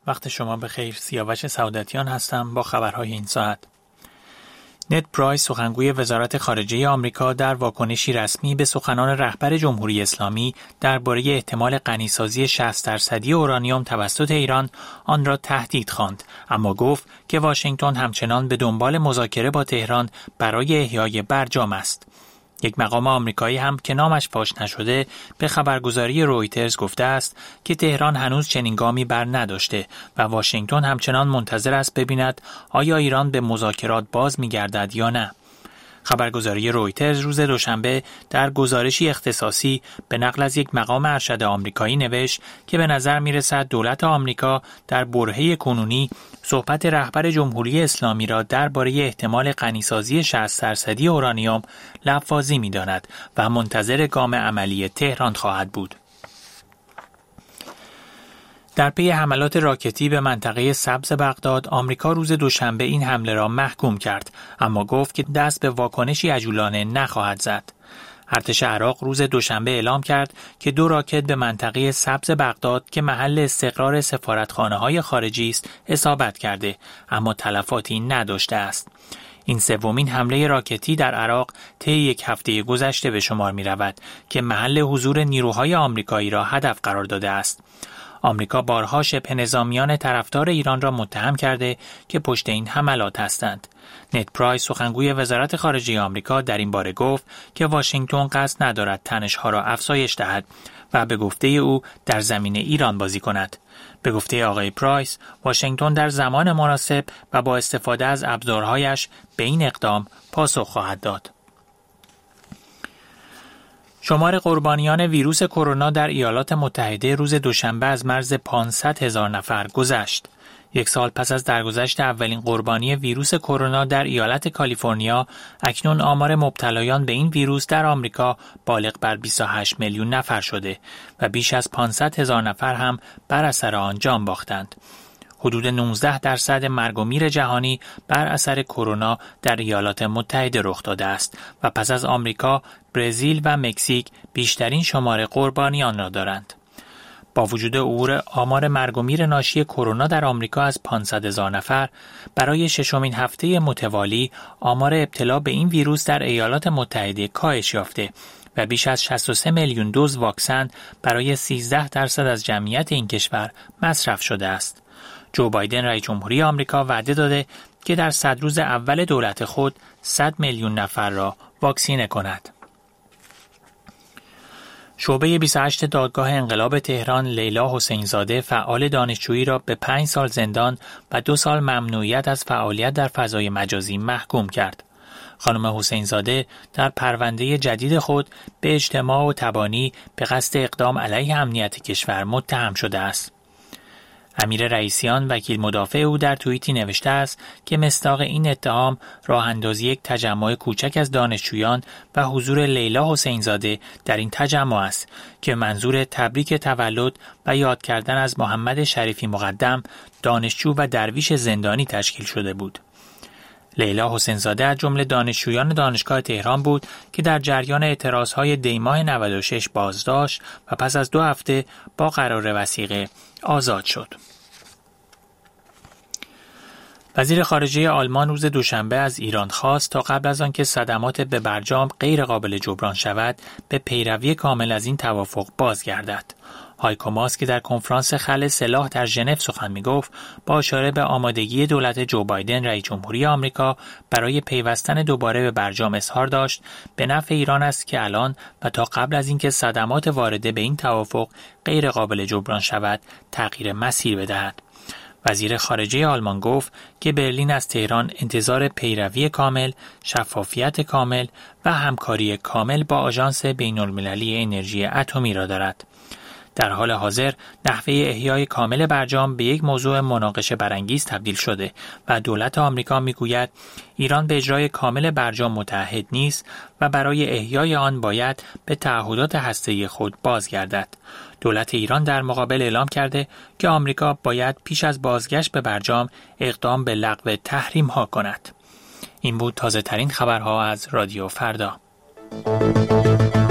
وقت شما بخیر. سیاوش سعادتیان هستم با خبرهای این ساعت. نت پرایس، سخنگوی وزارت خارجه آمریکا، در واکنشی رسمی به سخنان رهبر جمهوری اسلامی درباره احتمال غنیسازی 60% اورانیوم توسط ایران، آن را تهدید خواند، اما گفت که واشنگتن همچنان به دنبال مذاکره با تهران برای احیای برجام است. یک مقام آمریکایی هم که نامش فاش نشده به خبرگزاری رویترز گفته است که تهران هنوز چنین گامی بر نداشته و واشنگتن همچنان منتظر است ببیند آیا ایران به مذاکرات باز می‌گردد یا نه. خبرگزاری رویترز روز دوشنبه در گزارشی اختصاصی به نقل از یک مقام ارشد آمریکایی نوشت که به نظر می‌رسد دولت آمریکا در برهه کنونی صحبت رهبر جمهوری اسلامی را درباره احتمال غنیسازی 60% اورانیوم لفاظی می‌داند و منتظر گام عملی تهران خواهد بود. در پی حملات راکتی به منطقه سبز بغداد، آمریکا روز دوشنبه این حمله را محکوم کرد، اما گفت که دست به واکنشی عجولانه نخواهد زد. ارتش عراق روز دوشنبه اعلام کرد که 2 راکت به منطقه سبز بغداد که محل استقرار سفارتخانه‌های خارجی است اصابت کرده، اما تلفاتی نداشته است. این سومین حمله راکتی در عراق طی یک هفته گذشته به شمار می رود که محل حضور نیروهای آمریکایی را هدف قرار داده است. آمریکا بارها شبه نظامیان طرفدار ایران را متهم کرده که پشت این حملات هستند. نت پرایس، سخنگوی وزارت خارجه آمریکا، در این باره گفت که واشنگتن قصد ندارد تنش‌ها را افزایش دهد و به گفته او در زمین ایران بازی کند. به گفته آقای پرایس، واشنگتن در زمان مناسب و با استفاده از ابزارهایش به این اقدام پاسخ خواهد داد. شمار قربانیان ویروس کرونا در ایالات متحده روز دوشنبه از مرز 500,000 نفر گذشت. یک سال پس از درگذشت اولین قربانی ویروس کرونا در ایالت کالیفرنیا، اکنون آمار مبتلایان به این ویروس در آمریکا بالغ بر 28 میلیون نفر شده و بیش از 500,000 نفر هم بر اثر آن جان باختند. حدود 19% مرگ و میر جهانی بر اثر کرونا در ایالات متحده رخ داده است و پس از آمریکا، برزیل و مکزیک بیشترین شمار قربانیان را دارند. با وجود عبور آمار مرگ و میر ناشی کرونا در آمریکا از 500,000 نفر، برای ششمین هفته متوالی آمار ابتلا به این ویروس در ایالات متحده کاهش یافته و بیش از 63 میلیون دوز واکسن برای 13% از جمعیت این کشور مصرف شده است. جو بایدن رئیس جمهوری آمریکا وعده داده که در 100 روز اول دولت خود 100 میلیون نفر را واکسینه کند. شعبه 28 دادگاه انقلاب تهران لیلا حسین‌زاده، فعال دانشجویی را به 5 سال زندان و 2 سال ممنوعیت از فعالیت در فضای مجازی محکوم کرد. خانم حسین‌زاده در پرونده جدید خود به اجتماع و تبانی به قصد اقدام علیه امنیت کشور متهم شده است. امیر رئیسیان، وکیل مدافع او، در توییتی نوشته است که مصداق این اتهام راه اندازی یک تجمع کوچک از دانشجویان و حضور لیلا حسین‌زاده در این تجمع است که منظور تبریک تولد و یاد کردن از محمد شریفی مقدم، دانشجو و درویش زندانی تشکیل شده بود. لیلا حسین‌زاده از جمله دانشجویان دانشگاه تهران بود که در جریان اعتراضهای دی‌ماه 96 بازداشت و پس از 2 هفته با قرار وثیقه آزاد شد. وزیر خارجه آلمان روز دوشنبه از ایران خواست تا قبل از آنکه صدمات به برجام غیر قابل جبران شود، به پیروی کامل از این توافق بازگردد. هایکو ماس که در کنفرانس خلع سلاح در ژنو سخن می‌گفت، با اشاره به آمادگی دولت جو بایدن رئیس جمهوری آمریکا برای پیوستن دوباره به برجام اظهار داشت به نفع ایران است که الان و تا قبل از اینکه صدمات وارده به این توافق غیر قابل جبران شود، تغییر مسیر بدهد. وزیر خارجه آلمان گفت که برلین از تهران انتظار پیروی کامل، شفافیت کامل و همکاری کامل با آژانس بین‌المللی انرژی اتمی را دارد. در حال حاضر نحوه احیای کامل برجام به یک موضوع مناقشه برانگیز تبدیل شده و دولت آمریکا میگوید ایران به اجرای کامل برجام متعهد نیست و برای احیای آن باید به تعهدات هسته‌ای خود بازگردد. دولت ایران در مقابل اعلام کرده که آمریکا باید پیش از بازگشت به برجام اقدام به لغو تحریم ها کند. این بود تازه ترین خبرها از رادیو فردا.